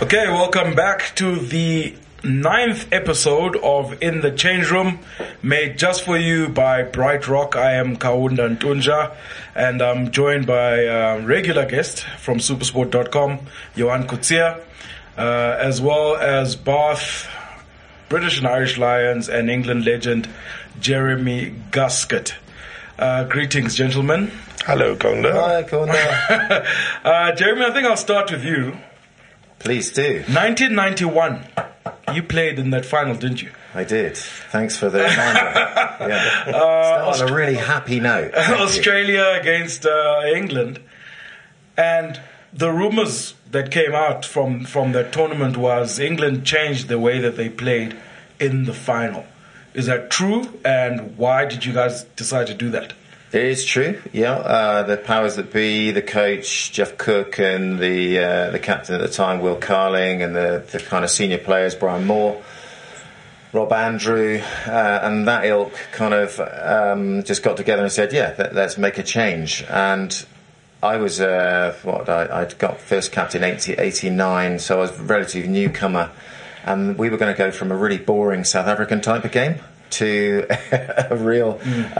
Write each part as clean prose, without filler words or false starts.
Okay, welcome back to the 9th episode of In the Change Room, made just for you by Bright Rock. I am Kaunda Ntunja, and I'm joined by a regular guest from Supersport.com, Johan Coetzee, as well as Bath, British and Irish Lions, and England legend Jeremy Gaskett. Greetings, gentlemen. Hello, Kaunda. Hi, Kaunda. Jeremy, I think I'll start with you. Please do. 1991. You played in that final, didn't you? I did. Thanks for the reminder. Yeah. Start on a really happy note. Australia against England. And the rumours that came out from that tournament was England changed the way that they played in the final. Is that true? And why did you guys decide to do that? It is true, yeah. The powers that be, the coach, Jeff Cook, and the captain at the time, Will Carling, and the kind of senior players, Brian Moore, Rob Andrew, and that ilk kind of just got together and said, yeah, let's make a change. And I was, I'd got first captain 89, so I was a relative newcomer. And we were going to go from a really boring South African type of game to a real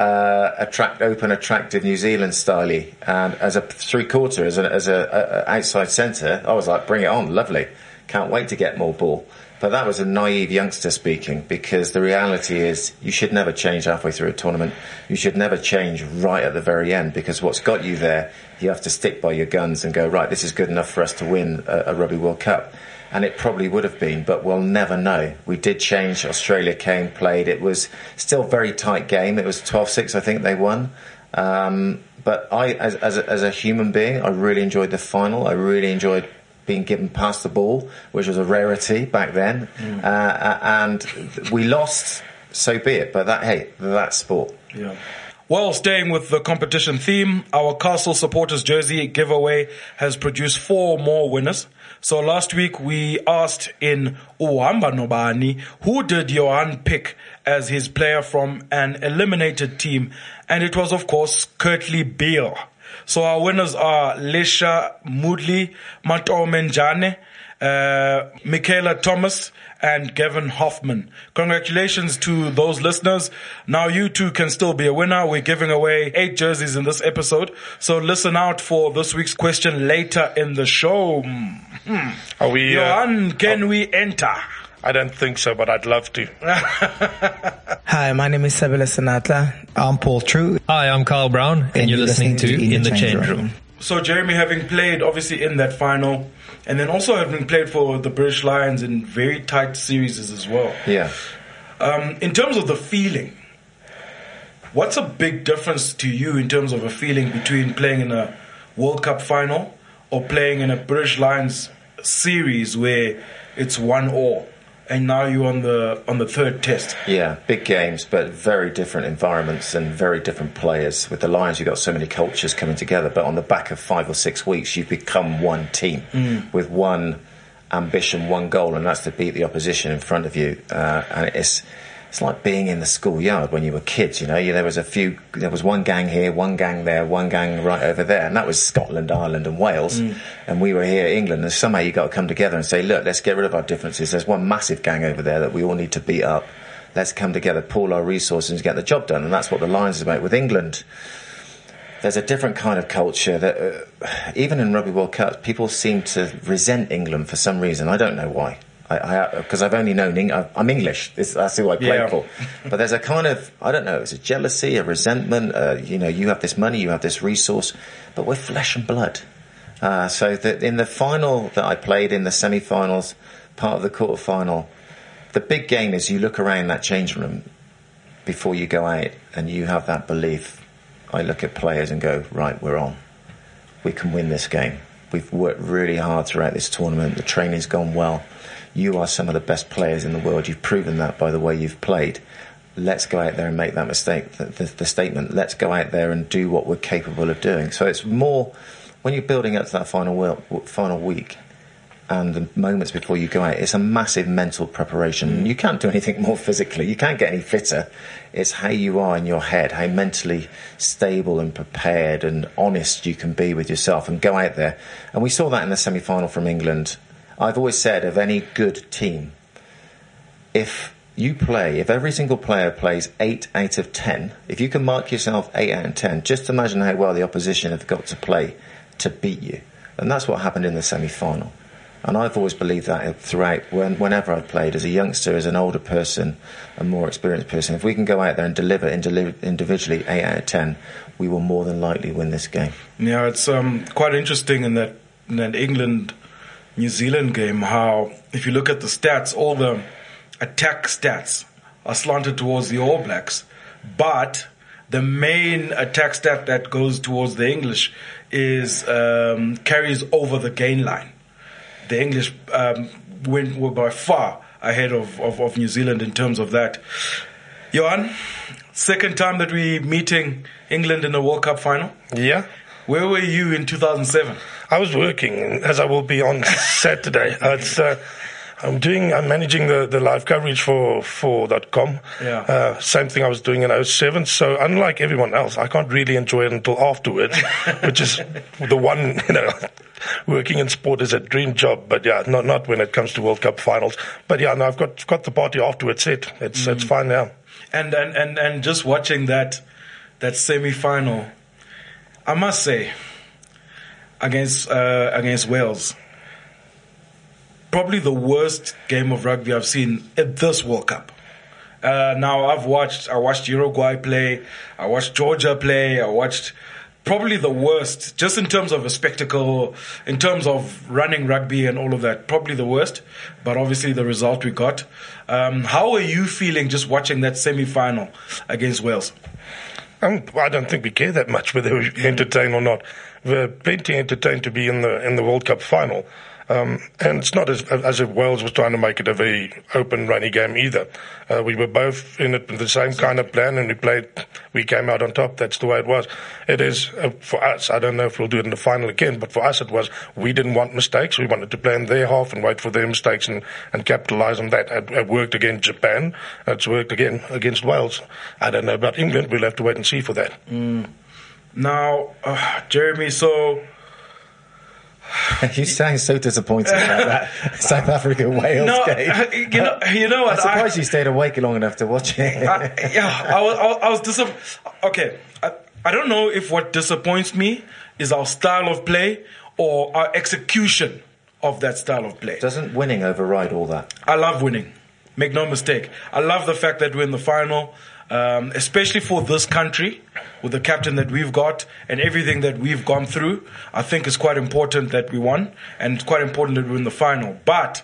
attractive New Zealand style. And as a three-quarter, as a outside centre, I was like, bring it on, lovely. Can't wait to get more ball. But that was a naive youngster speaking, because the reality is you should never change halfway through a tournament. You should never change right at the very end, because what's got you there, you have to stick by your guns and go, right, this is good enough for us to win a Rugby World Cup. And it probably would have been, but we'll never know. We did change. Australia came, played. It was still a very tight game. It was 12-6, I think they won. But I, as a human being, I really enjoyed the final. I really enjoyed being given past the ball, which was a rarity back then. And we lost, so be it. But that's sport. Yeah. Well, staying with the competition theme, our Castle Supporters Jersey giveaway has produced 4 more winners. So last week we asked in Uhamba Nobani, who did Johan pick as his player from an eliminated team? And it was, of course, Kurtley Beale. So our winners are Lesha Moodley, Mato Menjane, Michaela Thomas, and Gavin Hoffman. Congratulations to those listeners. Now you too can still be a winner. We're giving away 8 jerseys in this episode, so listen out for this week's question later in the show. Are we, Johan, can we enter? I don't think so, but I'd love to. Hi, my name is Sabila Sanatla. I'm Paul True. Hi, I'm Carl Brown, and you're listening to In the Change Room. So Jeremy, having played obviously in that final, and then also having played for the British Lions in very tight series as well. Yeah. In terms of the feeling, what's a big difference to you in terms of a feeling between playing in a World Cup final or playing in a British Lions series where it's 1-1? And now you're on the third test. Yeah, big games, but very different environments and very different players. With the Lions, you've got so many cultures coming together, but on the back of 5 or 6 weeks, you've become one team with one ambition, one goal, and that's to beat the opposition in front of you. And it's like being in the schoolyard when you were kids, you know. There was one gang here, one gang there, one gang right over there, and that was Scotland, Ireland and Wales. And we were here, England, and somehow you got to come together and say, look, let's get rid of our differences. There's one massive gang over there that we all need to beat up. Let's come together, pool our resources and get the job done. And that's what the Lions is about. With England, there's a different kind of culture that, even in Rugby World Cup, people seem to resent England for some reason. I don't know why. Because I've only known I'm English. That's who I play for. But there's a kind of, I don't know, it's a jealousy, a resentment. You have this money, you have this resource, but we're flesh and blood. So that in the final that I played, in the semi-finals, part of the quarter-final, the big game is you look around that changing room before you go out and you have that belief. I look at players and go, right, we're on. We can win this game. We've worked really hard throughout this tournament. The training's gone well. You are some of the best players in the world. You've proven that by the way you've played. Let's go out there and make that mistake, the statement. Let's go out there and do what we're capable of doing. So it's more, when you're building up to that final week and the moments before you go out, it's a massive mental preparation. You can't do anything more physically. You can't get any fitter. It's how you are in your head, how mentally stable and prepared and honest you can be with yourself and go out there. And we saw that in the semi-final from England. I've always said of any good team, if every single player plays 8 out of 10, if you can mark yourself 8 out of 10, just imagine how well the opposition have got to play to beat you. And that's what happened in the semi-final. And I've always believed that throughout, whenever I've played, as a youngster, as an older person, a more experienced person, if we can go out there and deliver individually 8 out of 10, we will more than likely win this game. Yeah, it's quite interesting in that England-New Zealand game, how if you look at the stats, all the attack stats are slanted towards the All Blacks, but the main attack stat that goes towards the English is carries over the gain line. The English were by far ahead of New Zealand in terms of that. Johan, second time that we're meeting England in the World Cup final. Yeah. Where were you in 2007? I was working, as I will be on Saturday. I'm managing the live coverage for .com. Yeah. Same thing I was doing in 2007. So unlike everyone else, I can't really enjoy it until afterwards, which is the one, working in sport is a dream job. But yeah, not when it comes to World Cup finals. But yeah, no, I've got the party afterwards set. It's fine now. And just watching that semi-final, I must say, against Wales, probably the worst game of rugby I've seen at this World Cup. Now I watched Uruguay play, I watched Georgia play, I watched probably the worst, just in terms of a spectacle, in terms of running rugby and all of that, probably the worst, but obviously the result we got. How are you feeling just watching that semi-final against Wales? I don't think we care that much whether we're entertained or not. We're plenty entertained to be in the World Cup final. And it's not as if Wales was trying to make it a very open, runny game either. We were both in it with the same kind of plan, and we came out on top. That's the way it was. It is, for us, I don't know if we'll do it in the final again, but for us it was, we didn't want mistakes. We wanted to play in their half and wait for their mistakes and capitalize on that. It worked against Japan. It's worked again against Wales. I don't know about England. We'll have to wait and see for that. Now, Jeremy, so... You sound so disappointed about that South Africa-Wales game. You know what? I'm surprised you stayed awake long enough to watch it. I was disappointed. Okay, I don't know if what disappoints me is our style of play or our execution of that style of play. Doesn't winning override all that? I love winning. Make no mistake. I love the fact that we're in the final, especially for this country, with the captain that we've got and everything that we've gone through. I think it's quite important that we won, and it's quite important that we're in the final. But,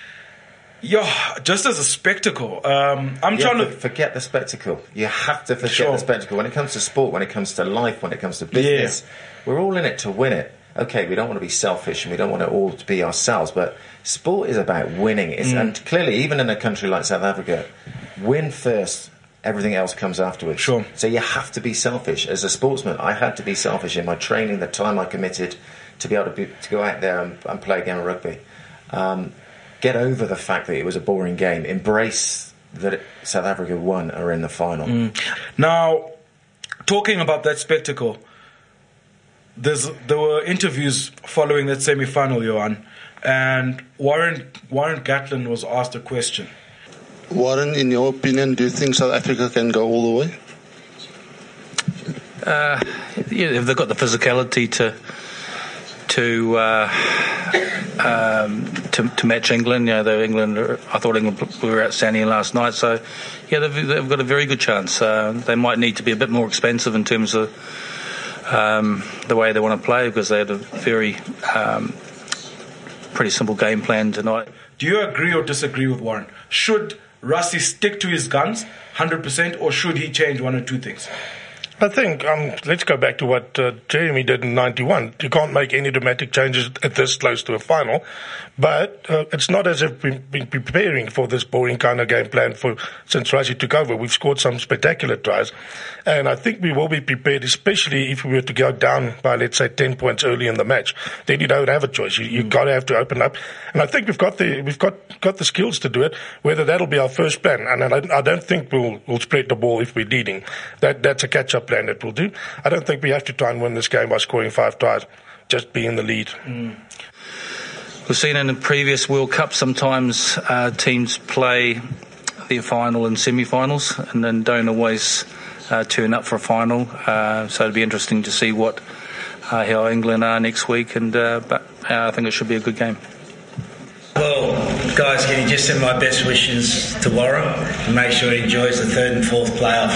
just as a spectacle, I'm trying to... Forget the spectacle. You have to forget the spectacle. When it comes to sport, when it comes to life, when it comes to business, we're all in it to win it. Okay, we don't want to be selfish and we don't want it all to be ourselves, but sport is about winning. And clearly, even in a country like South Africa, win first, everything else comes afterwards. Sure. So you have to be selfish. As a sportsman, I had to be selfish in my training, the time I committed to be able to go out there and play a game of rugby. Get over the fact that it was a boring game. Embrace that South Africa won or in the final. Now, talking about that spectacle, there were interviews following that semi-final, Johan, and Warren Gatland was asked a question. Warren, in your opinion, do you think South Africa can go all the way? If they've got the physicality to match England, I thought England were outstanding last night. So, they've got a very good chance. They might need to be a bit more expensive in terms of the way they want to play, because they had a very pretty simple game plan tonight. Do you agree or disagree with Warren? Should Rassie stick to his guns 100%, or should he change one or two things? I think, let's go back to what Jeremy did in 91. You can't make any dramatic changes at this close to a final, but it's not as if we've been preparing for this boring kind of game plan since Rassie took over. We've scored some spectacular tries, and I think we will be prepared, especially if we were to go down by, let's say, 10 points early in the match. Then you don't have a choice. You've got to have to open up, and I think we've got the skills to do it. Whether that'll be our first plan, and I don't think we'll spread the ball if we're leading. That's a catch-up plan that we'll do. I don't think we have to try and win this game by scoring 5 tries. Just be in the lead. We've seen in the previous World Cup sometimes teams play the final and semi-finals and then don't always turn up for a final. So it'll be interesting to see how England are next week, but I think it should be a good game. Well, guys, can you just send my best wishes to Warren and make sure he enjoys the third and fourth playoff?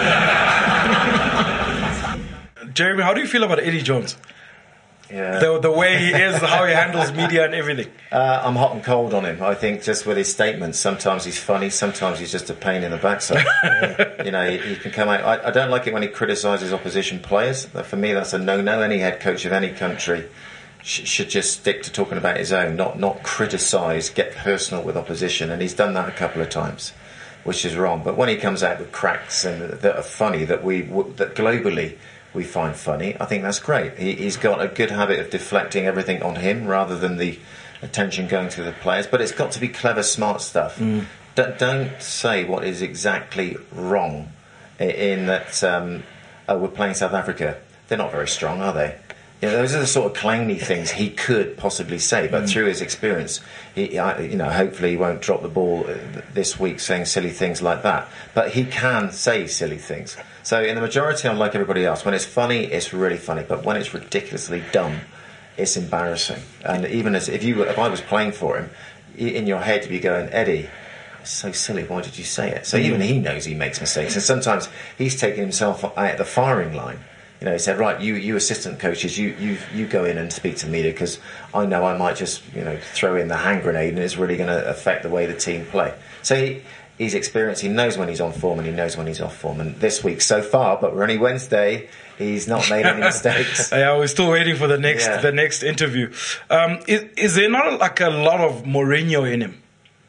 Jeremy, how do you feel about Eddie Jones? Yeah. The way he is, how he handles media and everything. I'm hot and cold on him. I think just with his statements, sometimes he's funny, sometimes he's just a pain in the backside. You know, he can come out. I don't like it when he criticises opposition players. For me, that's a no-no. Any head coach of any country should just stick to talking about his own, not criticise, get personal with opposition. And he's done that a couple of times, which is wrong. But when he comes out with cracks and that are funny, that globally we find funny, I think that's great. He's got a good habit of deflecting everything on him rather than the attention going to the players. But it's got to be clever, smart stuff. Don't say what is exactly wrong in that, we're playing South Africa. They're not very strong, are they? You know, those are the sort of clangy things he could possibly say, but through his experience, hopefully he won't drop the ball this week saying silly things like that. But he can say silly things. So in the majority, I'm like everybody else. When it's funny, it's really funny. But when it's ridiculously dumb, it's embarrassing. And even if I was playing for him, in your head you'd be going, Eddie, it's so silly, why did you say it? So even he knows he makes mistakes. And sometimes he's taking himself out at the firing line. You know, he said, right, you assistant coaches, you go in and speak to the media because I know I might just, throw in the hand grenade and it's really going to affect the way the team play. So he's experienced, he knows when he's on form and he knows when he's off form. And this week so far, but we're only Wednesday, he's not made any mistakes. Yeah, we're still waiting for the next interview. Is there not like a lot of Mourinho in him?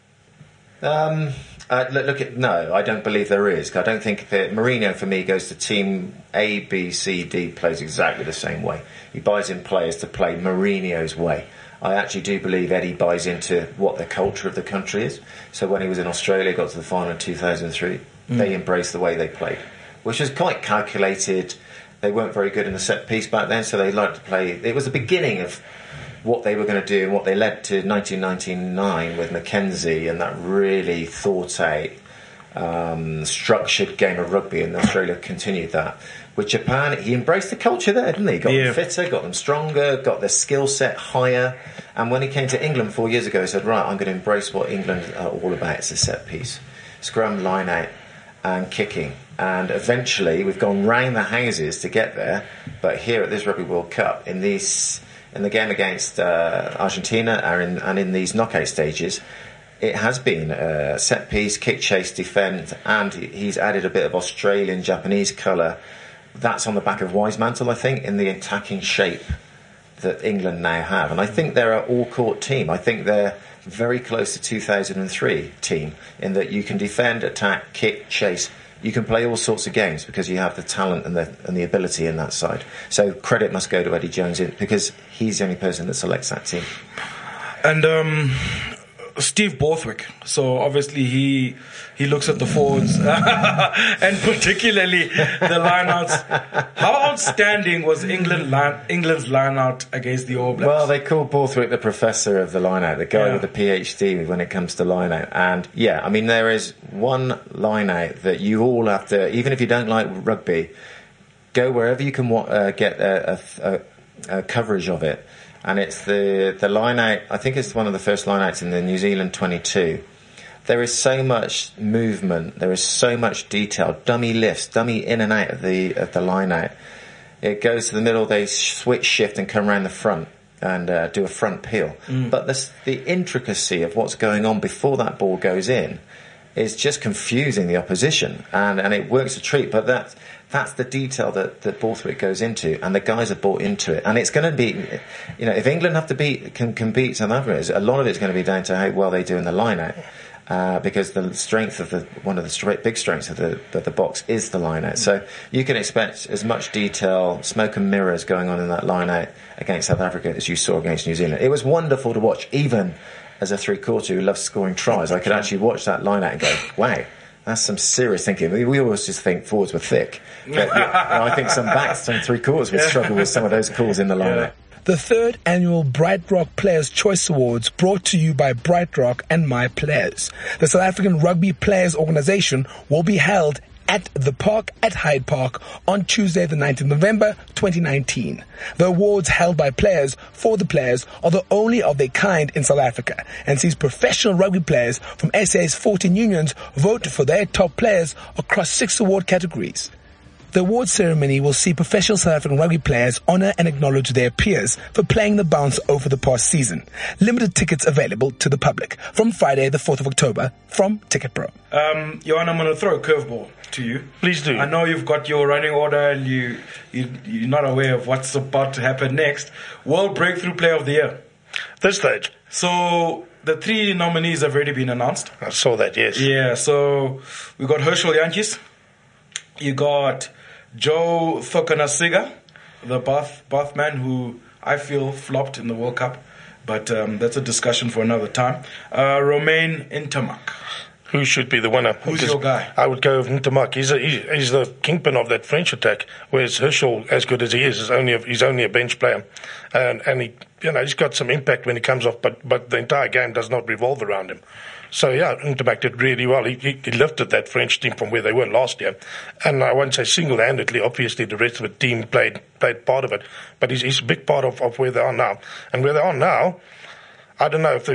No, I don't believe there is. I don't think that Mourinho, for me, goes to team A, B, C, D, plays exactly the same way. He buys in players to play Mourinho's way. I actually do believe Eddie buys into what the culture of the country is. So when he was in Australia, got to the final in 2003, they embraced the way they played, which was quite calculated. They weren't very good in the set piece back then, so they liked to play. It was the beginning of what they were going to do and what they led to 1999 with Mackenzie and that really thought out, structured game of rugby, and Australia continued that. With Japan, he embraced the culture there, didn't he? Got them fitter, got them stronger, got their skill set higher. And when he came to England 4 years ago, he said, right, I'm going to embrace what England are all about. It's a set piece. Scrum, line out and kicking. And eventually, we've gone round the houses to get there. But here at this Rugby World Cup, in the game against Argentina and in these knockout stages, it has been a set piece, kick, chase, defend, and he's added a bit of Australian, Japanese colour. That's on the back of Wisemantel, I think, in the attacking shape that England now have. And I think they're an all-court team. I think they're very close to 2003 team in that you can defend, attack, kick, chase. You can play all sorts of games because you have the talent and the ability in that side. So credit must go to Eddie Jones because he's the only person that selects that team. And Steve Borthwick. So obviously he looks at the forwards and particularly the lineouts. How outstanding was England's lineout against the All Blacks? Well, they call Borthwick the professor of the lineout, the guy with the PhD when it comes to lineout. And I mean, there is one lineout that you all have to, even if you don't like rugby, go wherever you can get a coverage of it. And it's the line-out, I think it's one of the first line-outs in the New Zealand 22. There is so much movement, there is so much detail, dummy lifts, dummy in and out of the line-out. It goes to the middle, they switch shift and come around the front and do a front peel. But the intricacy of what's going on before that ball goes in is just confusing the opposition. And it works a treat, but that's the detail that Borthwick goes into, and the guys are bought into it. And it's going to be, if England have to can beat South Africa, a lot of it's going to be down to how well they do in the line-out, because the strength of one of the big strengths of the box is the line-out. So you can expect as much detail, smoke and mirrors going on in that line-out against South Africa as you saw against New Zealand. It was wonderful to watch, even as a three-quarter who loves scoring tries. I could actually watch that line-out and go, wow. That's some serious thinking. We always just think forwards were thick. But I think some backs, some three-quarters would struggle with some of those calls in the line-out. the third annual Bright Rock Players' Choice Awards, brought to you by Bright Rock and My Players. The South African Rugby Players Organisation will be held at the Park at Hyde Park on Tuesday the 9th of November 2019. The awards held by players for the players are the only of their kind in South Africa and sees professional rugby players from SA's 14 unions vote for their top players across 6 award categories. The awards ceremony will see professional South African rugby players honour and acknowledge their peers for playing the bounce over the past season. Limited tickets available to the public from Friday the 4th of October from Ticket Pro. Johan, I'm going to throw a curveball to you. Please do. I know you've got your running order and you're not aware of what's about to happen next. World Breakthrough Player of the Year. This stage. So the 3 nominees have already been announced. I saw that, yes. Yeah, so we got Herschel Jantjies. You got Joe Thokanasiga, the Bath man who I feel flopped in the World Cup, but that's a discussion for another time. Romain Ntamack. Who should be the winner? Who's your guy? I would go with Ntamack. He's the kingpin of that French attack, whereas Herschel, as good as he is he's only a bench player, and he, he's got some impact when he comes off, but the entire game does not revolve around him. So yeah, Ntamack did really well. He lifted that French team from where they were last year, and I won't say single-handedly. Obviously, the rest of the team played part of it, but he's a big part of where they are now. And where they are now, I don't know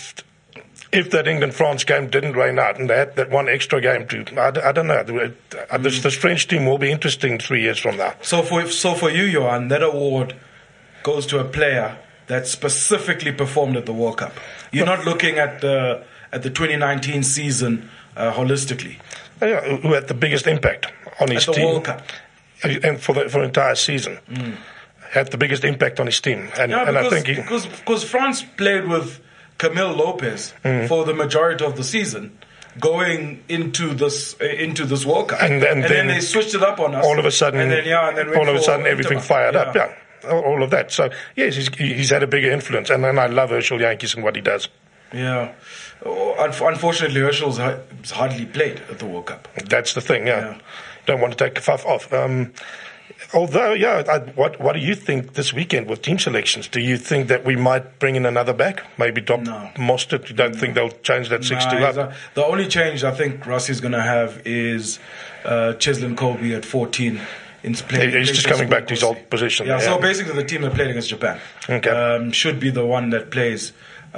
if that England-France game didn't rain out and they had that one extra game too. I don't know. This French team will be interesting 3 years from now. So for you, Johan, that award goes to a player that specifically performed at the World Cup. You're not looking at the 2019 season holistically. Yeah, who had the biggest impact on his team. At the World Cup. And for the entire season. Had the biggest impact on his team. And I think because France played with Camille Lopez for the majority of the season, going into this World Cup, and then they switched it up on us. All of a sudden, everything fired up. Yeah, all of that. So yes, he's had a bigger influence, and I love Herschel Jantjies and what he does. Yeah, unfortunately, Herschel's hardly played at the World Cup. That's the thing. Yeah. Don't want to take Kafaf off. Although, what do you think this weekend with team selections? Do you think that we might bring in another back? Maybe Mostert? You don't think they'll change that 6-2 up? The only change I think Rossi's going to have is Cheslin Colby at 14. He's just coming back to his old position. Yeah, so basically the team that played against Japan should be the one that plays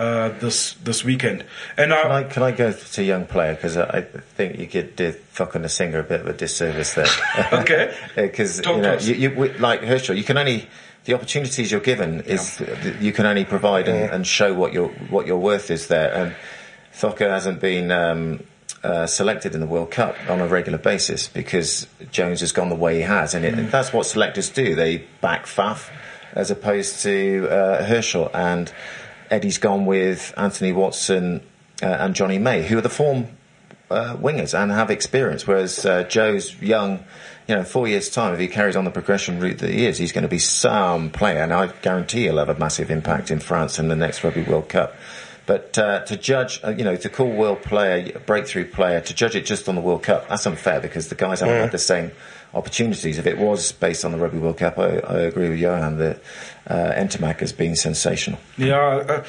this weekend. And can I go to young player, because I think you could do Thokanasiga a bit of a disservice there. Okay. Because like Herschel, you can only, the opportunities you're given is you can only provide and show what your worth is there. And Thoka hasn't been selected in the World Cup on a regular basis because Jones has gone the way he has, and that's what selectors do. They back Faf as opposed to Herschel, and Eddie's gone with Anthony Watson and Johnny May, who are the form wingers and have experience, whereas Joe's young. 4 years' time, if he carries on the progression route that he is, he's going to be some player, and I guarantee he'll have a massive impact in France in the next Rugby World Cup. But to judge, to call world player, breakthrough player, to judge it just on the World Cup, that's unfair because the guys haven't had the same opportunities. If it was based on the Rugby World Cup, I agree with Johan that Ntamack has been sensational. Yeah,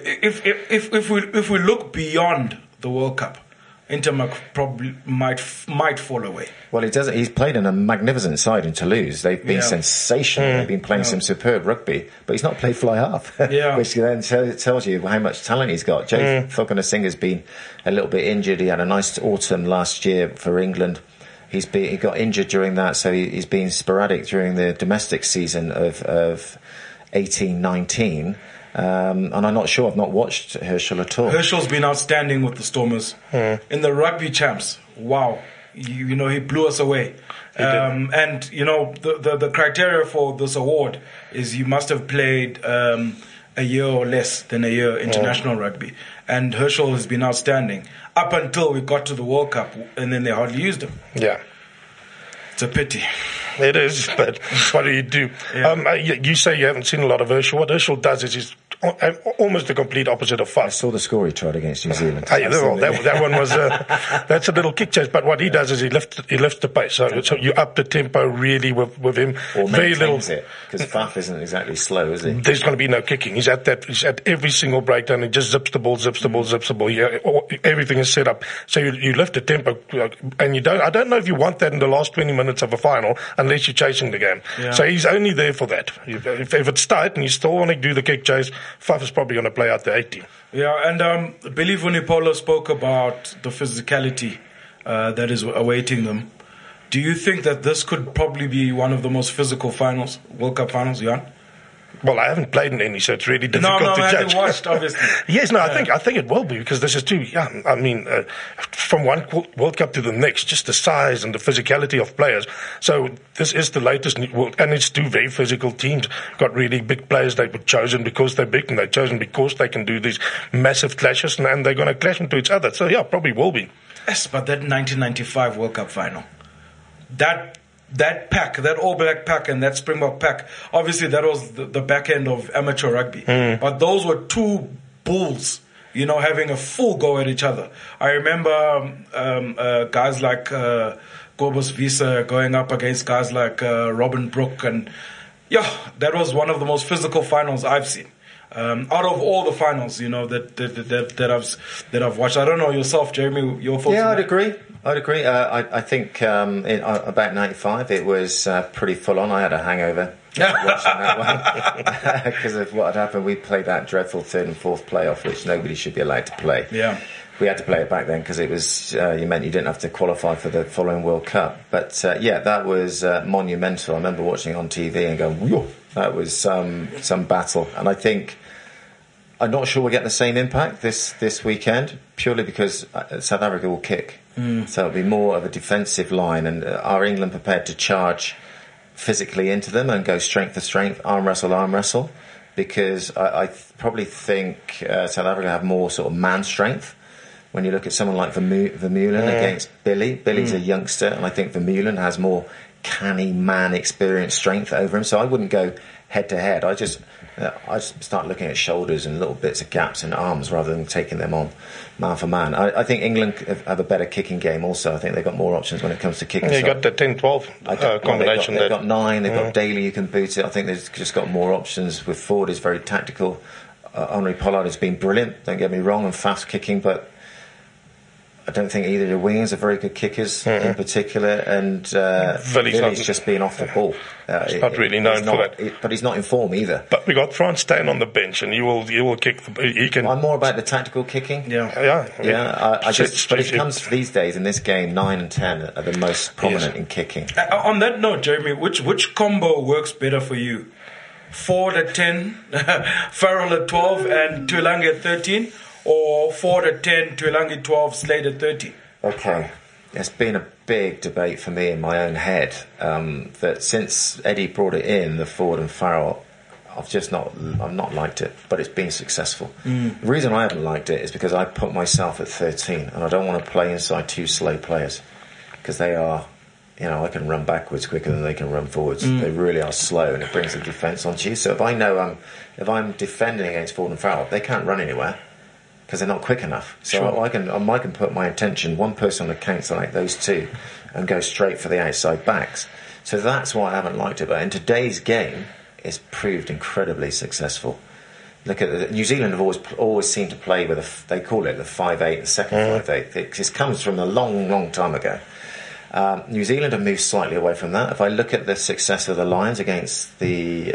if we look beyond the World Cup, Ntamack probably might fall away. Well, he doesn't. He's played in a magnificent side in Toulouse. They've been sensational. They've been playing some superb rugby, but he's not played fly half, which then tells you how much talent he's got. Joe Thokanasiga's been a little bit injured. He had a nice autumn last year for England. He got injured during that, so he's been sporadic during the domestic season of 18-19. And I'm not sure. I've not watched Herschel at all. Herschel's been outstanding with the Stormers in the rugby champs. Wow, he blew us away. And the criteria for this award is you must have played a year or less than a year international rugby. And Herschel has been outstanding up until we got to the World Cup, and then they hardly used him. Yeah. It's a pity. It is, but what do you do? Yeah. You say you haven't seen a lot of Herschel. What Herschel does is he's almost the complete opposite of I fast. saw the score he tried against New Zealand. That one was that's a little kick chase. But what he does is he lifts the pace. So you up the tempo really with him. Or Very little. maintains it, because Faf isn't exactly slow, is he? There's going to be no kicking. He's at every single breakdown. He just zips the ball. Yeah, everything is set up. So you lift the tempo, and I don't know if you want that in the last 20 minutes of a final unless you're chasing the game. Yeah. So he's only there for that. If it's tight and you still want to do the kick chase, Faf is probably going to play out the 80. Yeah, and Billy Vunipola spoke about the physicality that is awaiting them. Do you think that this could probably be one of the most physical finals, World Cup finals, Jan? Well, I haven't played in any, so it's really difficult to I judge. haven't watched, obviously. Yes, I think it will be, because this is too young. I mean, from one World Cup to the next, just the size and the physicality of players. So this is the latest, and it's two very physical teams. Got really big players. They were chosen because they're big, and they're chosen because they can do these massive clashes, and they're going to clash into each other. So yeah, probably will be. Yes, but that 1995 World Cup final, that pack, that All Black pack and that Springbok pack, obviously that was the back end of amateur rugby. But those were two bulls, having a full go at each other. I remember guys like Kobus Wiese going up against guys like Robin Brook, and that was one of the most physical finals I've seen. Out of all the finals, that I've watched. I don't know yourself, Jeremy, your thoughts? Yeah, I'd agree. I think in about 95 it was pretty full on. I had a hangover watching that one because of what had happened. We played that dreadful third and fourth playoff, which nobody should be allowed to play. Yeah. We had to play it back then because it was you meant you didn't have to qualify for the following World Cup. But that was monumental. I remember watching it on TV and going, whoa, that was some battle. And I think I'm not sure we'll get the same impact this weekend, purely because South Africa will kick. So it'll be more of a defensive line. And are England prepared to charge physically into them and go strength for strength, arm wrestle? Because I probably think South Africa have more sort of man strength. When you look at someone like Vermeulen against Billy, Billy's a youngster, and I think Vermeulen has more canny man experience strength over him. So I wouldn't go head to head. I just start looking at shoulders and little bits of gaps in arms rather than taking them on man for man. I think England have a better kicking game also. I think they've got more options when it comes to kicking. Yeah, you got the 10-12 combination. They've got 9, they've got Daly, you can boot it. I think they've just got more options. With Ford is very tactical. Henri Pollard has been brilliant, don't get me wrong, and fast kicking, but I don't think either of the wingers are very good kickers in particular, and Billy's just being off the ball. He's not really known for that. But he's not in form either. But we got Frans staying on the bench, and he will kick. He can. I'm more about the tactical kicking. Yeah. But it comes these days in this game. 9 and 10 are the most prominent in kicking. On that note, Jeremy, which combo works better for you? Ford at 10, Farrell at 12, and Tuilagi at 13? Or Ford at 10, Tuilagi 12, Slade at 30? Okay. It's been a big debate for me in my own head that since Eddie brought it in, the Ford and Farrell, I've not liked it, but it's been successful. The reason I haven't liked it is because I put myself at 13 and I don't want to play inside two slow players because they are, I can run backwards quicker than they can run forwards. They really are slow, and it brings the defence onto you. So if I know if I'm defending against Ford and Farrell, they can't run anywhere because they're not quick enough. So I can put my attention, one person on the counter like those two, and go straight for the outside backs. So that's why I haven't liked it. But in today's game, it's proved incredibly successful. Look at New Zealand have always seemed to play with they call it the 5-8, the second 5-8. It comes from a long time ago. New Zealand have moved slightly away from that. If I look at the success of the Lions against the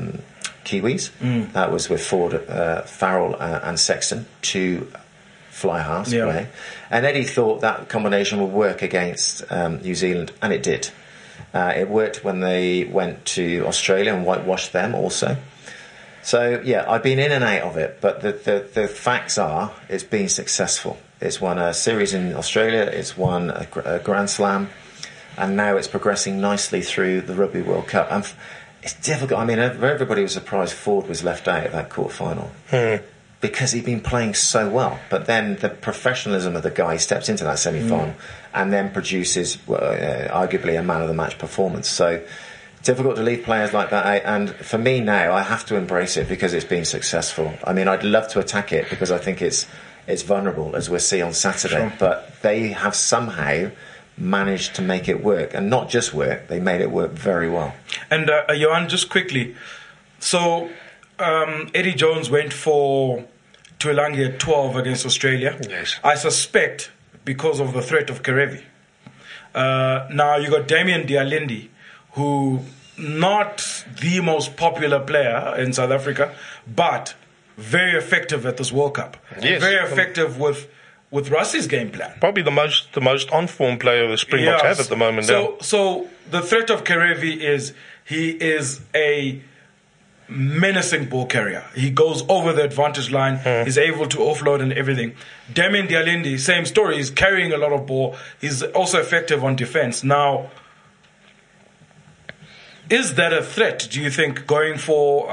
Kiwis, that was with Ford, Farrell and Sexton, two fly halves play. And Eddie thought that combination would work against New Zealand, and it did. It worked when they went to Australia and whitewashed them also. So, I've been in and out of it, but the facts are it's been successful. It's won a series in Australia, it's won a Grand Slam, and now it's progressing nicely through the Rugby World Cup. And it's difficult. I mean, everybody was surprised Ford was left out of that quarter-final because he'd been playing so well. But then the professionalism of the guy steps into that semi-final and then produces arguably a man-of-the-match performance. So difficult to leave players like that out. And for me now, I have to embrace it because it's been successful. I mean, I'd love to attack it because I think it's vulnerable, as we'll see on Saturday. Sure. But they have somehow managed to make it work, and not just work, they made it work very well. And Johan, just quickly, so Eddie Jones went for Tuilagi at 12 against Australia. Yes. I suspect because of the threat of Kerevi. Now you got Damian Dialindi, who not the most popular player in South Africa, but very effective at this World Cup. Yes. Very effective with Russ's game plan. Probably the most on-form player the Springboks have at the moment now. So the threat of Kerevi is he is a menacing ball carrier. He goes over the advantage line. He's able to offload and everything. Damian Dialindi, same story. He's carrying a lot of ball. He's also effective on defense. Now, is that a threat, do you think, going for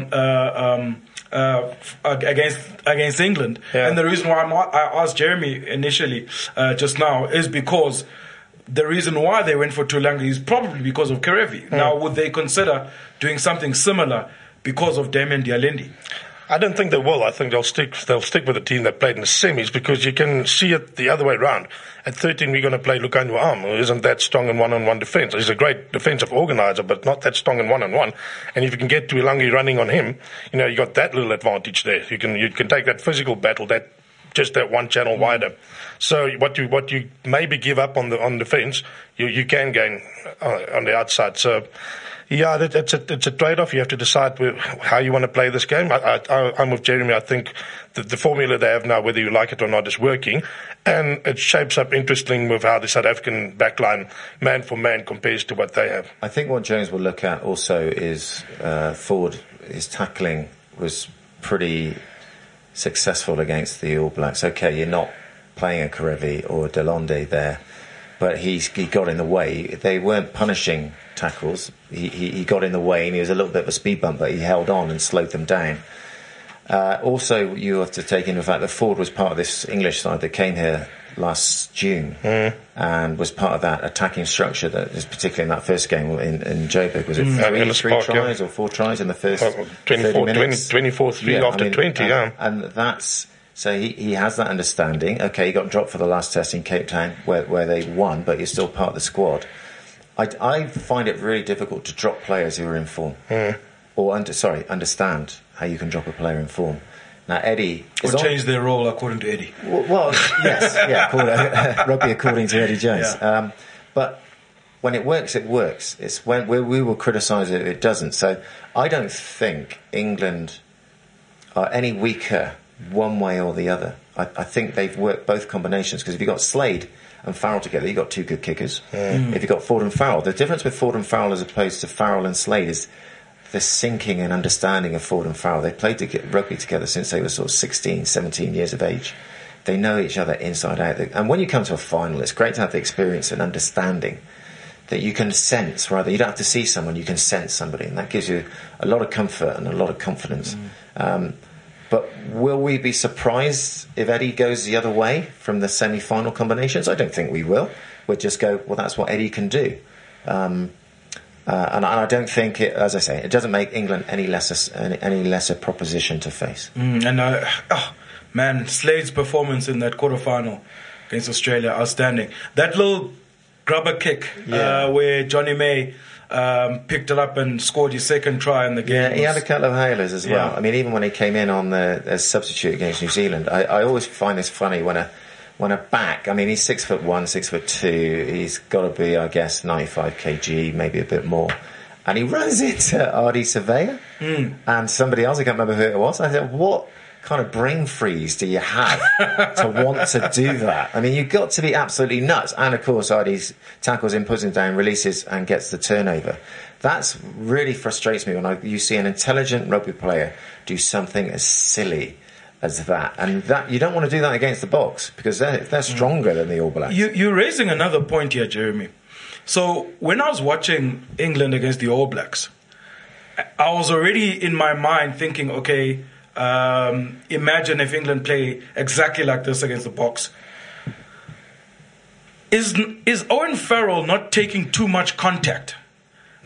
against England? Yeah. And the reason why I asked Jeremy initially just now is because the reason why they went for Tuilagi is probably because of Kerevi. Now, would they consider doing something similar because of Damian Dialindi? I don't think they will. I think they'll stick with the team that played in the semis, because you can see it the other way around. At 13, we're going to play Lukhanyo Am, who isn't that strong in one-on-one defence. He's a great defensive organiser, but not that strong in one-on-one. And if you can get Tuilagi running on him, you got that little advantage there. You can take that physical battle that one channel wider. So what you maybe give up on defence, you can gain on the outside. So. Yeah, it's a trade-off. You have to decide how you want to play this game. I'm with Jeremy. I think the formula they have now, whether you like it or not, is working. And it shapes up interesting with how the South African backline, man for man, compares to what they have. I think what Jones will look at also is Ford. His tackling was pretty successful against the All Blacks. Okay, you're not playing a Kerevi or a Delonde there, but he got in the way. They weren't punishing tackles. He got in the way, and he was a little bit of a speed bump, but he held on and slowed them down. Also, you have to take into the fact that Ford was part of this English side that came here last June and was part of that attacking structure that is particularly in that first game in Joburg. Was it three tries or 4 tries in the first 30 minutes? 24-3 after 20, And that's... So he has that understanding. Okay, he got dropped for the last test in Cape Town where they won, but you're still part of the squad. I find it really difficult to drop players who are in form. Or, understand how you can drop a player in form. Now, Eddie... Or change their role according to Eddie. Well yes, yeah, rugby according to Eddie Jones. Yeah. But when it works, it works. It's when we will criticise it if it doesn't. So I don't think England are any weaker one way or the other. I think they've worked both combinations, because if you've got Slade and Farrell together, you've got 2 good kickers. If you've got Ford and Farrell, the difference with Ford and Farrell as opposed to Farrell and Slade is the sinking and understanding of Ford and Farrell. They played rugby together since they were sort of 16, 17 years of age. They know each other inside out. And when you come to a final, it's great to have the experience and understanding that you can sense, rather. You don't have to see someone, you can sense somebody, and that gives you a lot of comfort and a lot of confidence. But will we be surprised if Eddie goes the other way from the semi-final combinations? I don't think we will. We'll just go, well, that's what Eddie can do. And I don't think, as I say, it doesn't make England any lesser proposition to face. Slade's performance in that quarterfinal against Australia, outstanding. That little grubber kick where Johnny May picked it up and scored his second try in the game. Yeah, he had a couple of hailers as well. Yeah. I mean, even when he came in on as substitute against New Zealand, I always find this funny when a back, I mean, he's 6'1", 6'2", he's got to be, I guess, 95 kg, maybe a bit more. And he runs into Ardie Savea and somebody else, I can't remember who it was. I said, what kind of brain freeze do you have to want to do that? I mean, you've got to be absolutely nuts. And of course, Ardie tackles him, puts him down, releases and gets the turnover. That's really frustrates me when you see an intelligent rugby player do something as silly as that. And that you don't want to do that against the Boks, because they're stronger than the All Blacks. You're raising another point here, Jeremy. So when I was watching England against the All Blacks, I was already in my mind thinking, okay, imagine if England play exactly like this against the Boks. Is Owen Farrell not taking too much contact?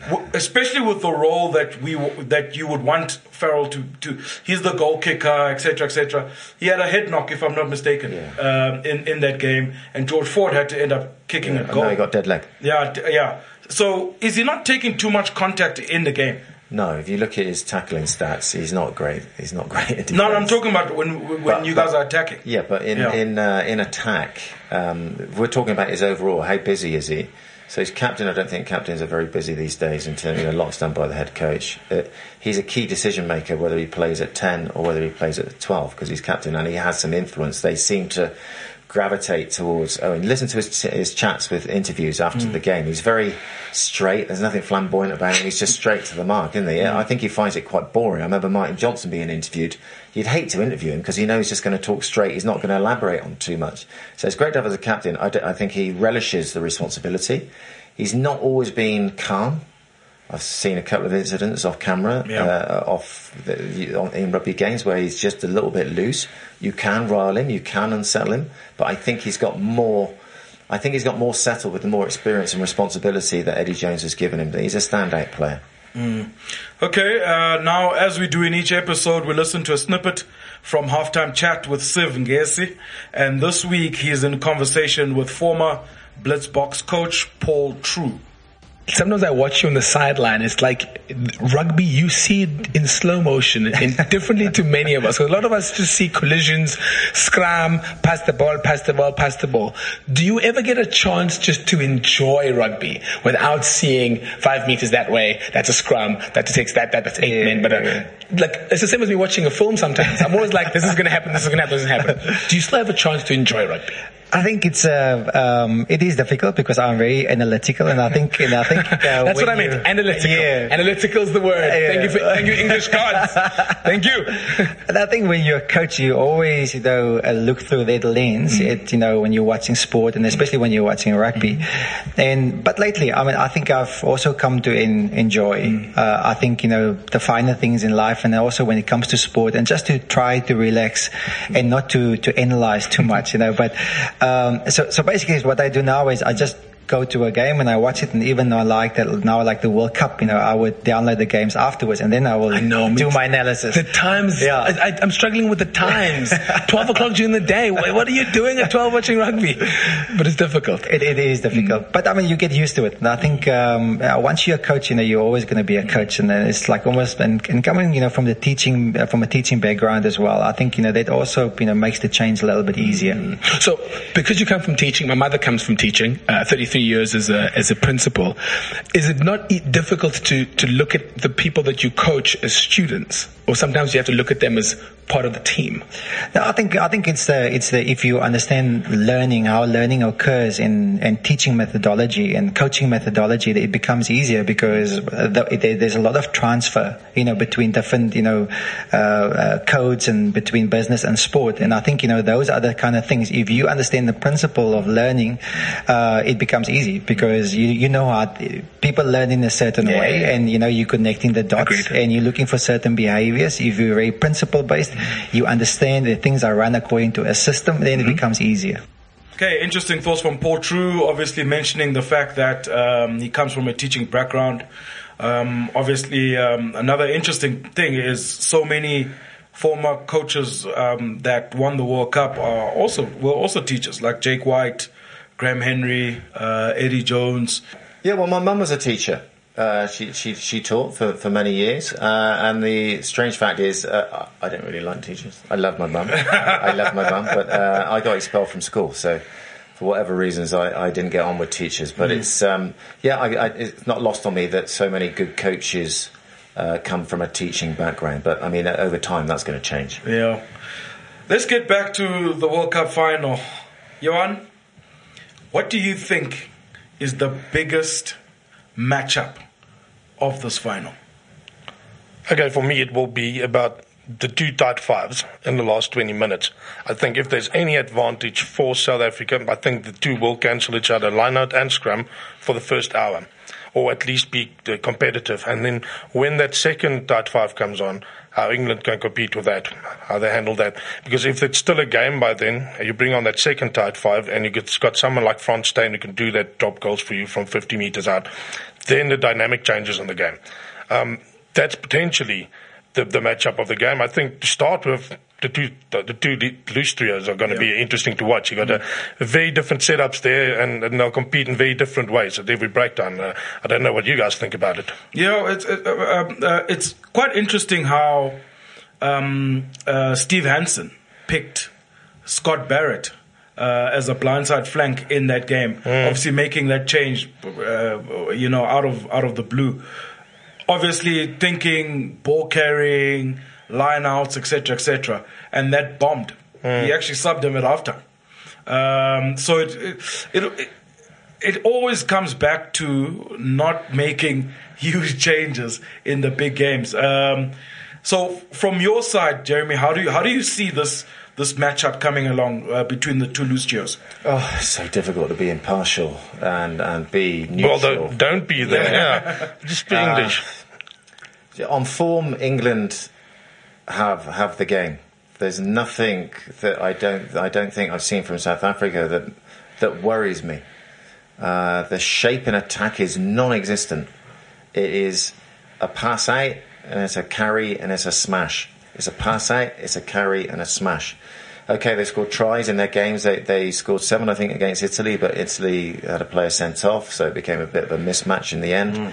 especially with the role that you would want Farrell to. He's the goal kicker, etc., etc. He had a head knock, if I'm not mistaken, in that game, and George Ford had to end up kicking a goal. No, he got dead leg. Yeah. So is he not taking too much contact in the game? No, if you look at his tackling stats, he's not great. He's not great at defense. No, I'm talking about when you guys are attacking. Yeah, but in attack, we're talking about his overall. How busy is he? So he's captain. I don't think captains are very busy these days. In terms, lots done by the head coach. He's a key decision maker, whether he plays at 10 or whether he plays at 12, because he's captain and he has some influence. They seem to gravitate towards Owen. Listen to his chats with interviews after the game. He's very straight. There's nothing flamboyant about him. He's just straight to the mark, isn't he? I think he finds it quite boring. I remember Martin Johnson being interviewed. You'd hate to interview him because he knows he's just going to talk straight. He's not going to elaborate on too much. So it's great to have as a captain. I think he relishes the responsibility. He's not always been calm. I've seen a couple of incidents off camera, in rugby games where he's just a little bit loose. You can rile him, you can unsettle him, but I think he's got more. I think he's got more settled with the more experience and responsibility that Eddie Jones has given him. He's a standout player. Okay, now as we do in each episode, we listen to a snippet from Halftime Chat with Siv Ngesi, and this week he's in conversation with former Blitzboks coach Paul True. Sometimes I watch you on the sideline. It's like rugby, you see it in slow motion, and differently to many of us. So a lot of us just see collisions, scrum, pass the ball. Do you ever get a chance just to enjoy rugby without seeing 5 meters that way, that's a scrum, that takes that's 8 men? But like, it's the same as me watching a film sometimes. I'm always like, this is going to happen. Do you still have a chance to enjoy rugby? I think it is difficult because I'm very analytical, and I think that's what I meant. Analytical. Yeah. Analytical's the word. Yeah. Thank you, English gods. Thank you. And I think when you're a coach, you always, look through that lens. When you're watching sport, and especially when you're watching rugby. But lately, I think I've also come to enjoy. I think the finer things in life, and also when it comes to sport, and just to try to relax and not to analyze too much. But so basically what I do now is I just go to a game and I watch it, and even though I like the World Cup, I would download the games afterwards, and then I will do my analysis. The times, I'm struggling with the times. 12 o'clock during the day. What are you doing at 12 watching rugby? But it's difficult. It is difficult. But you get used to it. And I think once you're a coach, you're always going to be a coach, and then it's like almost and coming from a teaching background as well. I think that also makes the change a little bit easier. So because you come from teaching, my mother comes from teaching. 33 years as a principal. Is it not difficult to look at the people that you coach as students, or sometimes you have to look at them as part of the team? No, I think it's the if you understand how learning occurs in teaching methodology and coaching methodology, that it becomes easier because there's a lot of transfer between different codes and between business and sport, and I think those are the kind of things. If you understand the principle of learning, it becomes easy because you know how people learn in a certain way, and you're connecting the dots. Agreed. And you're looking for certain behaviors. If you're very principle based, you understand that things are run according to a system, then it becomes easier. Okay, interesting thoughts from Paul True, obviously mentioning the fact that he comes from a teaching background. Another interesting thing is so many former coaches that won the World Cup were also teachers, like Jake White, Graham Henry, Eddie Jones. Yeah, well, my mum was a teacher. She taught for many years, and the strange fact is I don't really like teachers. I love my mum. But I got expelled from school, so for whatever reasons I didn't get on with teachers. But it's it's not lost on me that so many good coaches come from a teaching background. But over time that's going to change. Yeah. Let's get back to the World Cup final. Johan, what do you think is the biggest matchup of this final? Okay, for me it will be about the two tight fives in the last 20 minutes. I think if there's any advantage for South Africa, I think the two will cancel each other, line out and scrum, for the first hour, or at least be competitive. And then when that second tight five comes on, how England can compete with that, how they handle that. Because if it's still a game by then, you bring on that second tight five and got someone like Frans Steyn who can do that drop goals for you from 50 metres out, then the dynamic changes in the game. That's potentially the matchup of the game. I think to start with, the two loose trios are going to be interesting to watch. You've got a very different setups there, and they'll compete in very different ways at every breakdown. I don't know what you guys think about it. It's quite interesting how Steve Hansen picked Scott Barrett as a blindside flank in that game. Obviously making that change, out of the blue. Obviously thinking ball carrying, line outs, etc., and that bombed. He actually subbed him at halftime. So it always comes back to not making huge changes in the big games. So from your side, Jeremy, how do you see this matchup coming along between the two loose trios? Oh, it's so difficult to be impartial and be neutral. Well, don't be there. Yeah. Just be English. On form, England have the game. There's nothing that I don't think I've seen from South Africa that worries me. The shape in attack is non-existent. It is a pass out, and it's a carry, and it's a smash. It's a pass out, it's a carry, and a smash. Okay, they scored tries in their games. They scored 7, I think, against Italy, but Italy had a player sent off, so it became a bit of a mismatch in the end.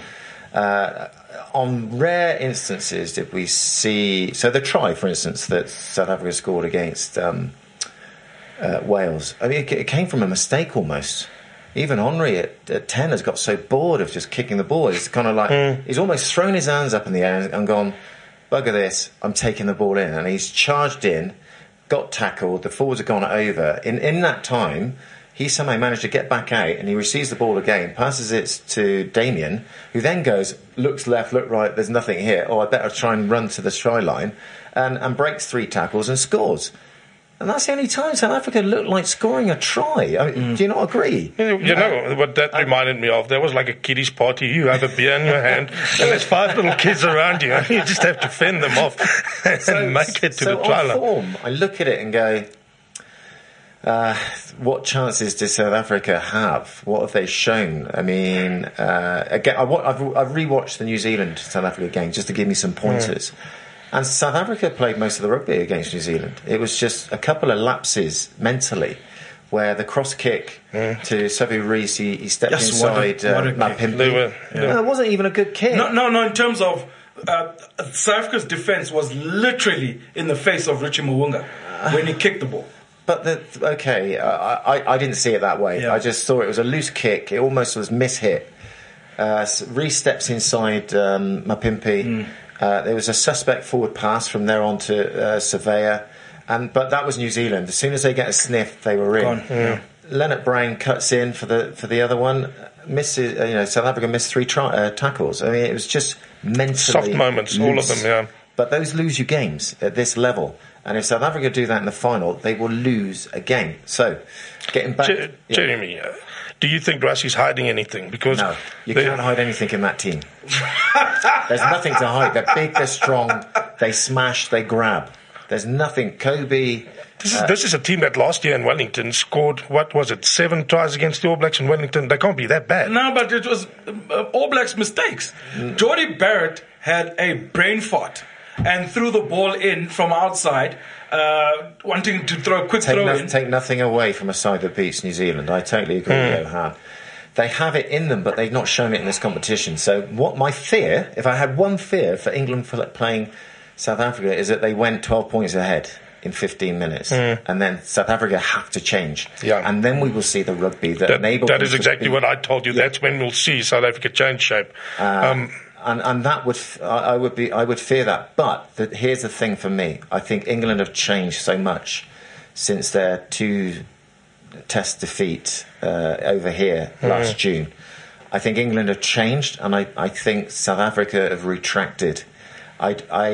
On rare instances did we see... So the try, for instance, that South Africa scored against Wales, I mean, it came from a mistake almost. Even Henry at 10 has got so bored of just kicking the ball. It's kind of like... He's almost thrown his hands up in the air and gone, bugger this, I'm taking the ball in. And he's charged in, got tackled, the forwards have gone over. In that time... He somehow managed to get back out, and he receives the ball again, passes it to Damien, who then goes, looks left, look right, there's nothing here. Oh, I better try and run to the try line, and breaks 3 tackles and scores. And that's the only time South Africa looked like scoring a try. I mean, do you not agree? You know what that reminded me of? There was like a kiddies party. You have a beer in your hand, and there's 5 little kids around you, and you just have to fend them off and make it to the try line. On form, I look at it and go... what chances does South Africa have? What have they shown? I mean, again, I've rewatched the New Zealand-South Africa game just to give me some pointers. And South Africa played most of the rugby against New Zealand. It was just a couple of lapses mentally, where the cross kick to Sevu Reece, he stepped inside Mapimpi. No, it wasn't even a good kick. No. In terms of South Africa's defence was literally in the face of Richie Muwunga when he kicked the ball. But I didn't see it that way. I just thought it was a loose kick. It almost was mishit. Reece steps inside Mapimpi. There was a suspect forward pass from there on to Surveyor, but that was New Zealand. As soon as they get a sniff, they were in. Leonard Brown cuts in for the other one. Misses. South Africa missed 3 tackles. I mean, it was just mentally soft moments, loose. All of them. Yeah. But those lose you games at this level. And if South Africa do that in the final, they will lose again. So, getting back... Jeremy, do you think Rassie's hiding anything? Because no, you can't hide anything in that team. There's nothing to hide. They're big, they're strong, they smash, they grab. There's nothing. Kobe... This is a team that last year in Wellington scored, 7 tries against the All Blacks in Wellington. They can't be that bad. No, but it was All Blacks' mistakes. Jordie Barrett had a brain fart and threw the ball in from outside, wanting to throw a quick throw in. Take nothing away from a side that beats New Zealand. I totally agree with Johan. They have it in them, but they've not shown it in this competition. So what my fear, if I had one fear for England for playing South Africa, is that they went 12 points ahead in 15 minutes. And then South Africa have to change. Yeah. And then we will see the rugby that enables... That is exactly what I told you. That's when we'll see South Africa change shape. And that I would fear that. But here's the thing for me. I think England have changed so much since their 2 test defeat over here last June. I think England have changed, and I think South Africa have retracted.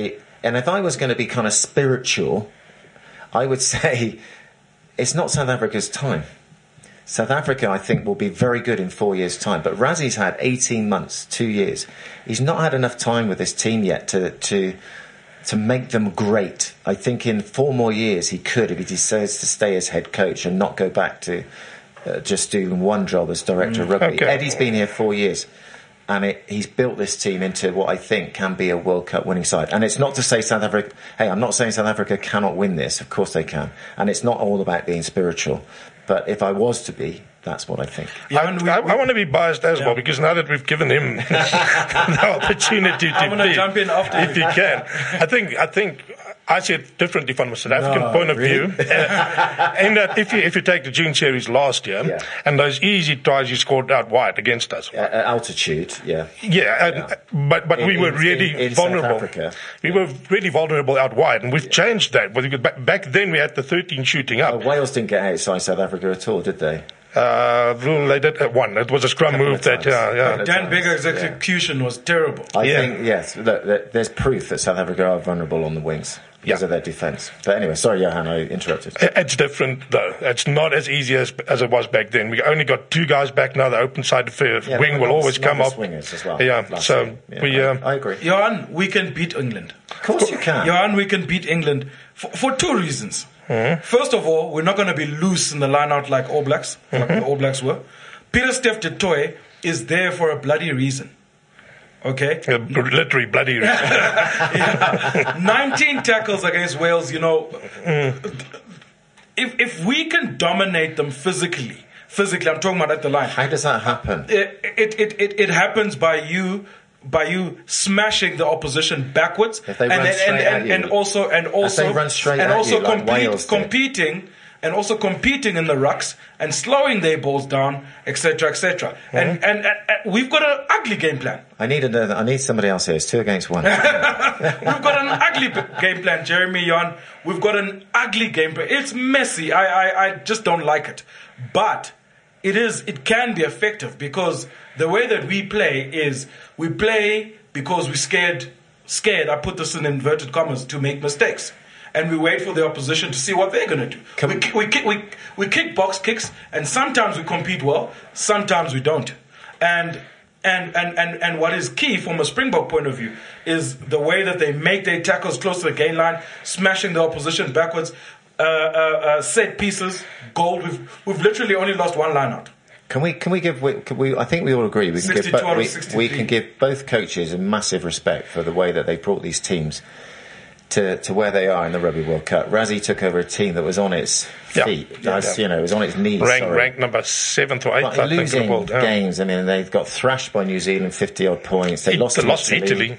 And if I was going to be kind of spiritual, I would say it's not South Africa's time. South Africa, I think, will be very good in 4 years' time. But Razzie's had 18 months, 2 years. He's not had enough time with this team yet to make them great. I think in 4 more years he could, if he decides to stay as head coach and not go back to just doing one job as director of rugby. Okay. Eddie's been here 4 years. And he's built this team into what I think can be a World Cup winning side. And it's not to say South Africa... Hey, I'm not saying South Africa cannot win this. Of course they can. And it's not all about being spiritual. But if I was to be, that's what I think. Yeah, I want to be biased as well, because now that we've given him the opportunity to I'm going to jump in after if you. he can. I think I see it differently from a South African point of view. In that if you take the June series last year, and those easy tries you scored out wide against us. At altitude, yeah. But we were really vulnerable. We were really vulnerable out wide, and we've changed that. Back then we had the 13 shooting up. Wales didn't get outside South Africa at all, did they? They did one. It was a scrum move that, Dan Biggar's execution was terrible. I think, yes, look, there's proof that South Africa are vulnerable on the wings because of their defence. But anyway, sorry, Johan, I interrupted. It's different, though. It's not as easy as it was back then. We only got 2 guys back now. The open side wing will always come up. Wingers as well. I agree. Johan, we can beat England. Of course you can. Johan, we can beat England for 2 reasons. First of all, we're not going to be loose in the line-out like All Blacks, like the All Blacks were. Pieter-Steph du Toit is there for a bloody reason. Okay? Literally bloody reason. 19 tackles against Wales, If we can dominate them physically, I'm talking about at the line. How does that happen? It happens by you smashing the opposition backwards, if they run straight at you. and also competing in the rucks and slowing their balls down, etc., etc. And we've got an ugly game plan. I need somebody else here. It's 2 against 1. We've got an ugly game plan, Jeremy Jan. We've got an ugly game plan. It's messy. I just don't like it, but it can be effective because the way that we play is we play because we're scared, I put this in inverted commas, to make mistakes. And we wait for the opposition to see what they're going to do. We kick box kicks, and sometimes we compete well, sometimes we don't. And what is key from a Springbok point of view is the way that they make their tackles close to the gain line, smashing the opposition backwards, set pieces, goal. We've literally only lost 1 line out. Can we give? I think we all agree we can give both coaches a massive respect for the way that they brought these teams to where they are in the Rugby World Cup. Razzie took over a team that was on its feet. It was on its knees. Ranked number 7th or 8th. But losing games. I mean, they got thrashed by New Zealand 50 odd points. They lost to Italy.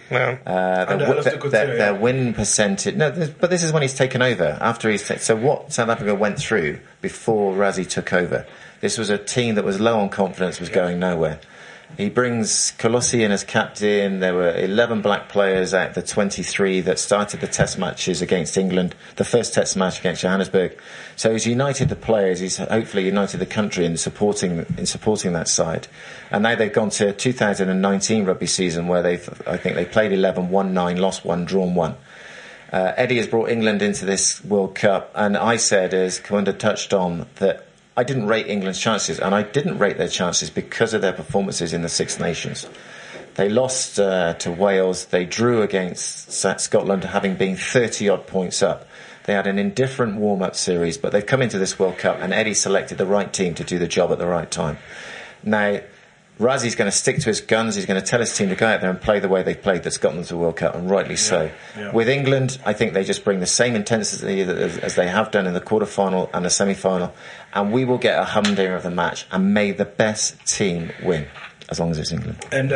Their win percentage. No, but this is when he's taken over. So what South Africa went through before Razzie took over. This was a team that was low on confidence, was going nowhere. He brings Kolossi in as captain. There were 11 black players out of the 23 that started the test matches against England, the first test match against Johannesburg. So he's united the players. He's hopefully united the country in supporting that side. And now they've gone to 2019 rugby season where I think they played 11, won 9, lost 1, drawn 1. Eddie has brought England into this World Cup, and I said, as Kawunda touched on, that I didn't rate England's chances, and I didn't rate their chances because of their performances in the Six Nations. They lost to Wales. They drew against Scotland, having been 30-odd points up. They had an indifferent warm-up series, but they've come into this World Cup, and Eddie selected the right team to do the job at the right time. Now, Razzie's going to stick to his guns. He's going to tell his team to go out there and play the way they've played that's gotten them to the World Cup, and rightly so. Yeah. With England, I think they just bring the same intensity as they have done in the quarter-final and the semi-final, and we will get a humdinger of the match, and may the best team win, as long as it's England. And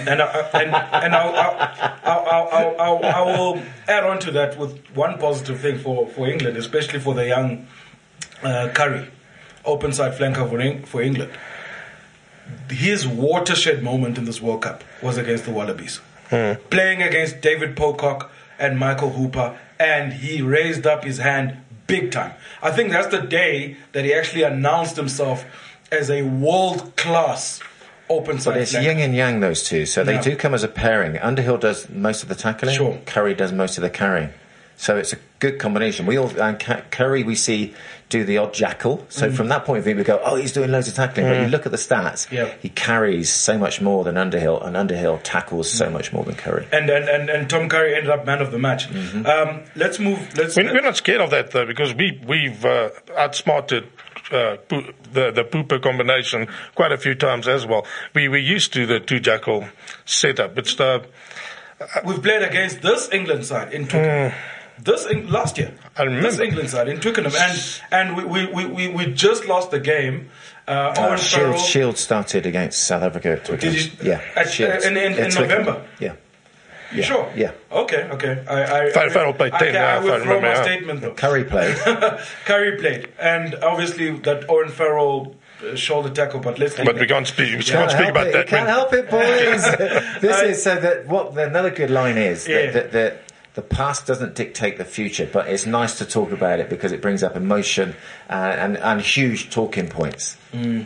I will add on to that with one positive thing for England, especially for the young Curry, open side flanker for England. His watershed moment in this World Cup was against the Wallabies. Playing against David Pocock and Michael Hooper, and he raised up his hand big time. I think that's the day that he actually announced himself as a world-class open side. But it's flank. yin and yang, those two. So they do come as a pairing. Underhill does most of the tackling. Sure. Curry does most of the carrying. So it's a good combination. Curry we see do the odd jackal. So from that point of view, we go, oh, he's doing loads of tackling. But you look at the stats, he carries so much more than Underhill, and Underhill tackles so much more than Curry. And Tom Curry ended up man of the match. Let's move. We're not scared of that though, because we've outsmarted the Pooper combination quite a few times as well. We're used to the two jackal setup. It's we've played against this England side in Twickenham. Last year, I remember this England side in Twickenham, and we just lost the game. Owen Farrell, Shield started against South Africa at Twickenham. Did you? In November. Yeah. You sure? Yeah. Okay. Farrell played 10. I withdraw my statement though. Curry played. Curry played, and obviously that Owen Farrell shoulder tackle. But we can't speak. We can't speak about that. You can't help it, boys. This is so that what another good line is that the past doesn't dictate the future, but it's nice to talk about it because it brings up emotion and huge talking points. And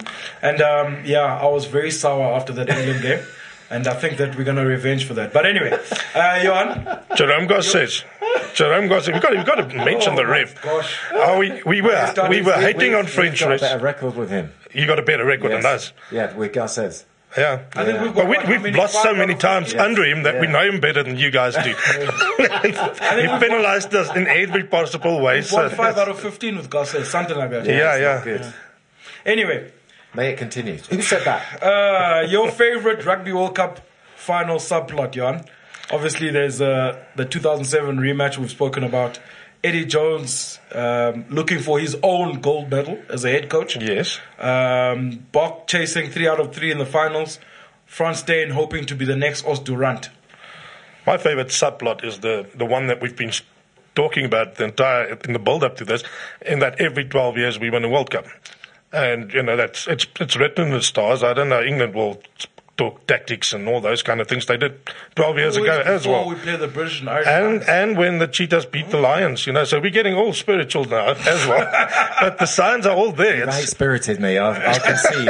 I was very sour after that England game, and I think that we're going to revenge for that. But anyway, Johan, Jerome Gosses. We've got to mention the ref. Gosh. We were hating on French refs. We've got a better record with him. You got a better record than us. Yeah, with Gosses. Yeah, I think we've lost so many times under him that we know him better than you guys do. He penalised us in every possible way. We've won 5 out of 15 with Gosses, something like that. Yeah. Good. Anyway, may it continue. Who said that? Your favourite Rugby World Cup final subplot, Johan. Obviously, there's the 2007 rematch we've spoken about. Eddie Jones looking for his own gold medal as a head coach. Yes. Bok chasing 3 out of 3 in the finals. Frans Steyn hoping to be the next Os Durant. My favourite subplot is the one that we've been talking about in the build-up to this, in that every 12 years we win a World Cup. And, it's written in the stars. I don't know, England will talk tactics and all those kind of things they did 12 years ago as well. We play the British and Irish and when the Cheetahs beat the Lions, so we're getting all spiritual now as well. But the signs are all there. You hate-spirited me, I'll concede.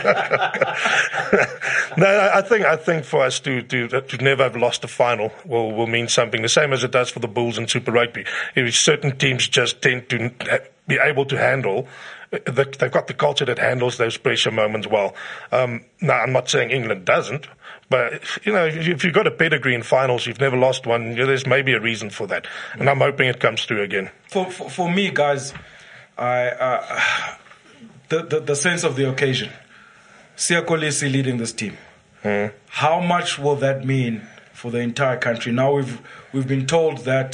No, I think for us to never have lost a final will mean something, the same as it does for the Bulls in Super Rugby. Certain teams just tend to be able to handle. They've got the culture that handles those pressure moments well. Now, I'm not saying England doesn't, but, if you've got a pedigree in finals, you've never lost one, there's maybe a reason for that. And I'm hoping it comes through again. For me, guys, the sense of the occasion. Siya Kolisi leading this team. How much will that mean for the entire country? Now we've been told that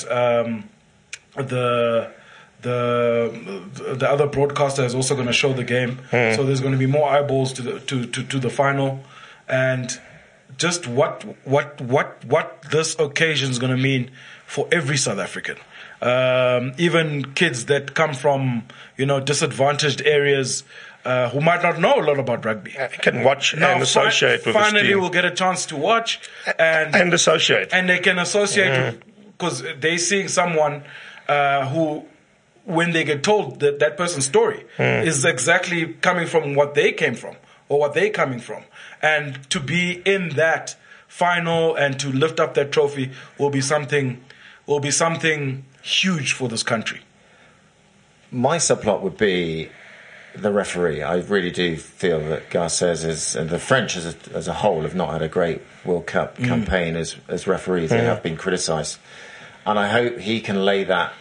the other broadcaster is also going to show the game, so there's going to be more eyeballs to the final, and just what this occasion is going to mean for every South African, even kids that come from disadvantaged areas. Who might not know a lot about rugby can watch and associate with. Finally, we'll get a chance to watch and associate, and they can associate because they're seeing someone who, when they get told that person's story, is exactly coming from what they came from or what they're coming from, and to be in that final and to lift up that trophy will be something huge for this country. My subplot would be the referee. I really do feel that Garcés and the French as a whole have not had a great World Cup campaign as referees. They have been criticised, and I hope he can lay that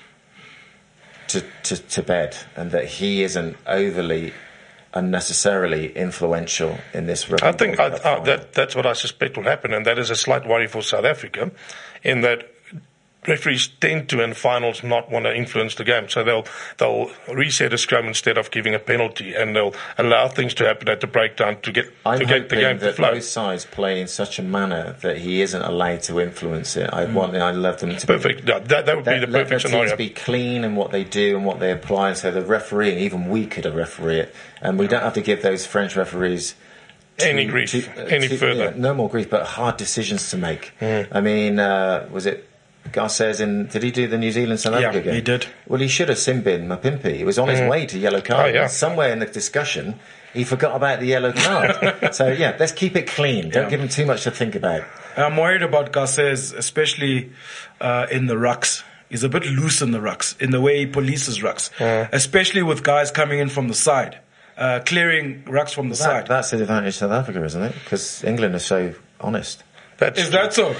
to bed, and that he isn't overly unnecessarily influential in this rugby. I think that's what I suspect will happen, and that is a slight worry for South Africa, in that referees tend to in finals not want to influence the game, so they'll reset a scrum instead of giving a penalty, and they'll allow things to happen at the breakdown to get the game to flow. Both sides play in such a manner that he isn't allowed to influence it. I'd love them to perfect. That would be the perfect scenario. Let teams be clean in what they do and what they apply, so the referee, and even we could referee it, and we don't have to give those French referees any grief, any further. No more grief, but hard decisions to make. I mean, was it Garces did he do the New Zealand South Africa game? He did. Well, he should have Simbin Mapimpi. He was on his way to yellow card. Oh, yeah. Somewhere in the discussion, he forgot about the yellow card. So, yeah, let's keep it clean. Don't give him too much to think about. I'm worried about Garces, especially in the rucks. He's a bit loose in the rucks, in the way he polices rucks, especially with guys coming in from the side, clearing rucks from the side. That's the advantage of South Africa, isn't it? Because England is so honest. Is that so?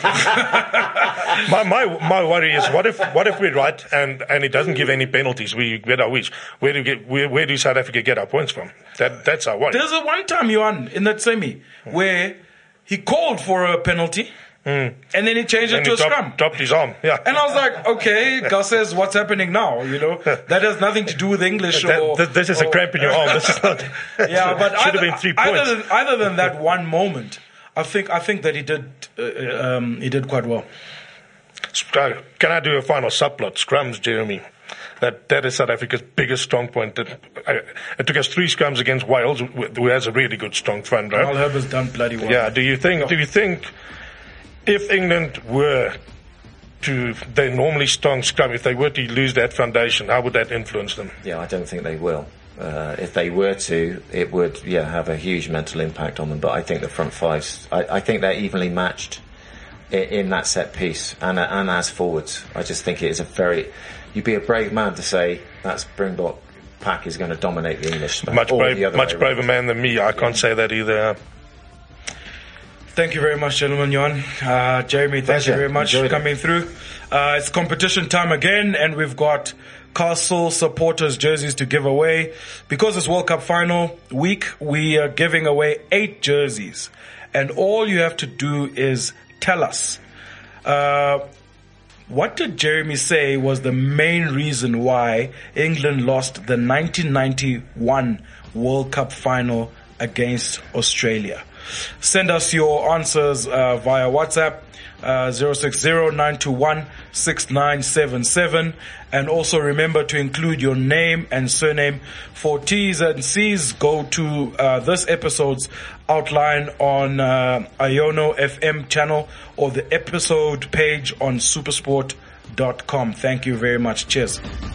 my worry is what if we're right and it doesn't give any penalties? We get our wish. Where do South Africa get our points from? That's our worry. There's a one time, Johan, in that semi where he called for a penalty. And then he changed it to a scrum. Dropped his arm, yeah. And I was like, okay, Gus says, what's happening now? You know, that has nothing to do with English. This is a cramp in your arm. This is not. Yeah, but should have been 3 points. Other than that one moment, I think that he did quite well. Can I do a final subplot? Scrums, Jeremy. That is South Africa's biggest strong point. It took us 3 scrums against Wales, who has a really good strong front row. Al Herbert's done bloody well. Yeah. Do you think if England were to their normally strong scrum, if they were to lose that foundation, how would that influence them? Yeah, I don't think they will. If they were to, it would have a huge mental impact on them. But I think the front fives, I think they're evenly matched in that set piece and as forwards. I just think it is you'd be a brave man to say that Springbok pack is going to dominate the English. Much braver man than me. I can't say that either. Thank you very much, gentlemen. Johan, Jeremy, thank you very much for coming through. It's competition time again, and we've got Castle supporters jerseys to give away. Because it's World Cup final week, we are giving away 8 jerseys. And all you have to do is tell us, what did Jeremy say was the main reason why England lost the 1991 World Cup final against Australia? Send us your answers via WhatsApp, 060-921-6977. And also remember to include your name and surname. For T's and C's, go to this episode's outline on Iono FM channel or the episode page on supersport.com. Thank you very much. Cheers.